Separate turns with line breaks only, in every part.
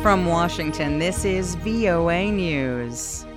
From Washington, this is VOA News.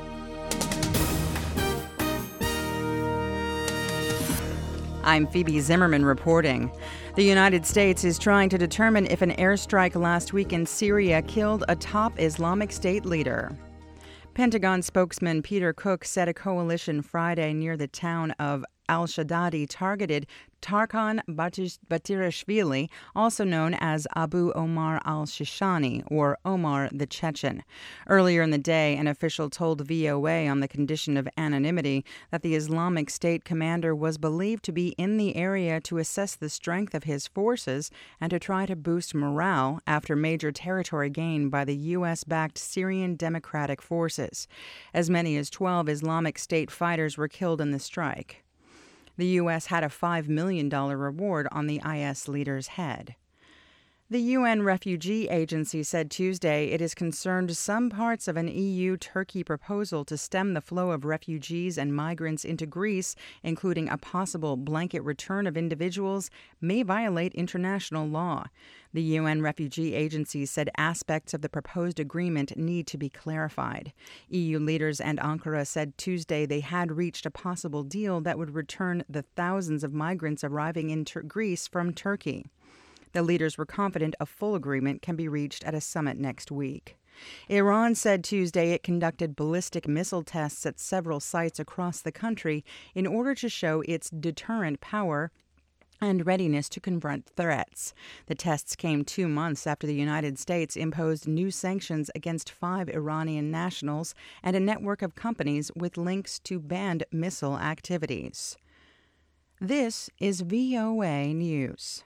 I'm Phoebe Zimmerman reporting. The United States is trying to determine if an airstrike last week in Syria killed a top Islamic State leader. Pentagon spokesman Peter Cook said a coalition Friday near the town of al-Shaddadi targeted Tarkan Batirashvili, also known as Abu Omar al-Shishani, or Omar the Chechen. Earlier in the day, an official told VOA on the condition of anonymity that the Islamic State commander was believed to be in the area to assess the strength of his forces and to try to boost morale after major territory gain by the U.S.-backed Syrian Democratic Forces. As many as 12 Islamic State fighters were killed in the strike. The U.S. had a $5 million reward on the IS leader's head. The UN Refugee Agency said Tuesday it is concerned some parts of an EU-Turkey proposal to stem the flow of refugees and migrants into Greece, including a possible blanket return of individuals, may violate international law. The UN Refugee Agency said aspects of the proposed agreement need to be clarified. EU leaders and Ankara said Tuesday they had reached a possible deal that would return the thousands of migrants arriving in Greece from Turkey. The leaders were confident a full agreement can be reached at a summit next week. Iran said Tuesday it conducted ballistic missile tests at several sites across the country in order to show its deterrent power and readiness to confront threats. The tests came 2 months after the United States imposed new sanctions against 5 Iranian nationals and a network of companies with links to banned missile activities. This is VOA News.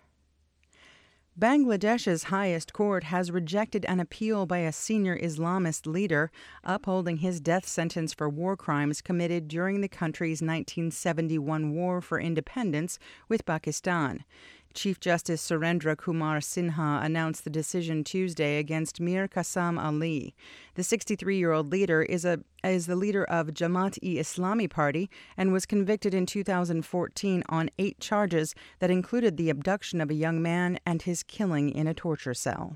Bangladesh's highest court has rejected an appeal by a senior Islamist leader upholding his death sentence for war crimes committed during the country's 1971 war for independence with Pakistan. Chief Justice Surendra Kumar Sinha announced the decision Tuesday against Mir Qassam Ali. The 63-year-old leader is the leader of Jamaat-e-Islami Party and was convicted in 2014 on 8 charges that included the abduction of a young man and his killing in a torture cell.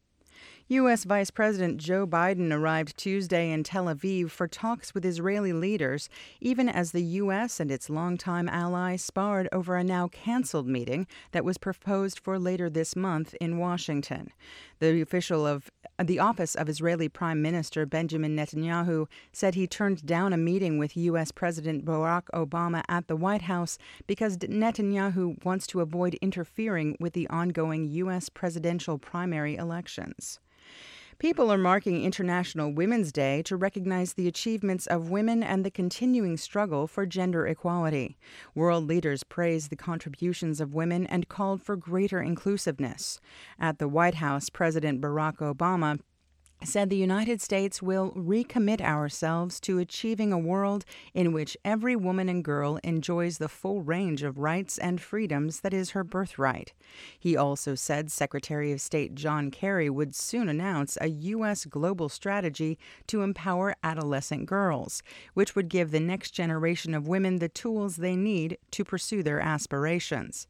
U.S. Vice President Joe Biden arrived Tuesday in Tel Aviv for talks with Israeli leaders, even as the U.S. and its longtime ally sparred over a now-canceled meeting that was proposed for later this month in Washington. The official of the Office of Israeli Prime Minister Benjamin Netanyahu said he turned down a meeting with U.S. President Barack Obama at the White House because Netanyahu wants to avoid interfering with the ongoing U.S. presidential primary elections. People are marking International Women's Day to recognize the achievements of women and the continuing struggle for gender equality. World leaders praised the contributions of women and called for greater inclusiveness. At the White House, President Barack Obama said the United States will recommit ourselves to achieving a world in which every woman and girl enjoys the full range of rights and freedoms that is her birthright. He also said Secretary of State John Kerry would soon announce a U.S. global strategy to empower adolescent girls, which would give the next generation of women the tools they need to pursue their aspirations.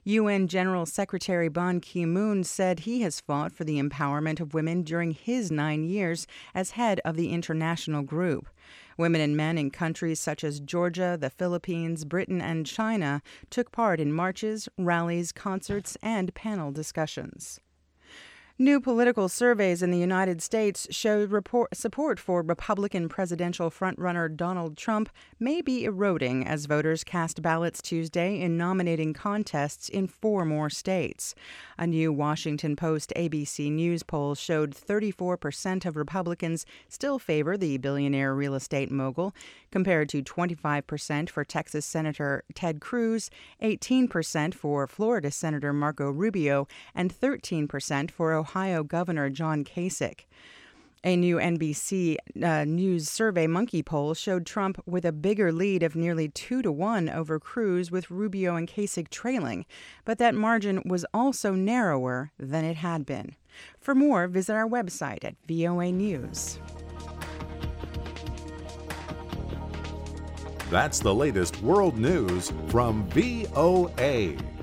UN General Secretary Ban Ki-moon said he has fought for the empowerment of women during his 9 years as head of the international group. Women and men in countries such as Georgia, the Philippines, Britain, and China took part in marches, rallies, concerts, and panel discussions. New political surveys in the United States show support for Republican presidential frontrunner Donald Trump may be eroding as voters cast ballots Tuesday in nominating contests in 4 more states. A new Washington Post ABC News poll showed 34% of Republicans still favor the billionaire real estate mogul, compared to 25% for Texas Senator Ted Cruz, 18% for Florida Senator Marco Rubio, and 13% for Ohio Governor John Kasich. A new NBC News Survey Monkey poll showed Trump with a bigger lead of nearly 2-1 over Cruz, with Rubio and Kasich trailing, but that margin was also narrower than it had been. For more, visit our website at VOA News.
That's the latest world news from VOA.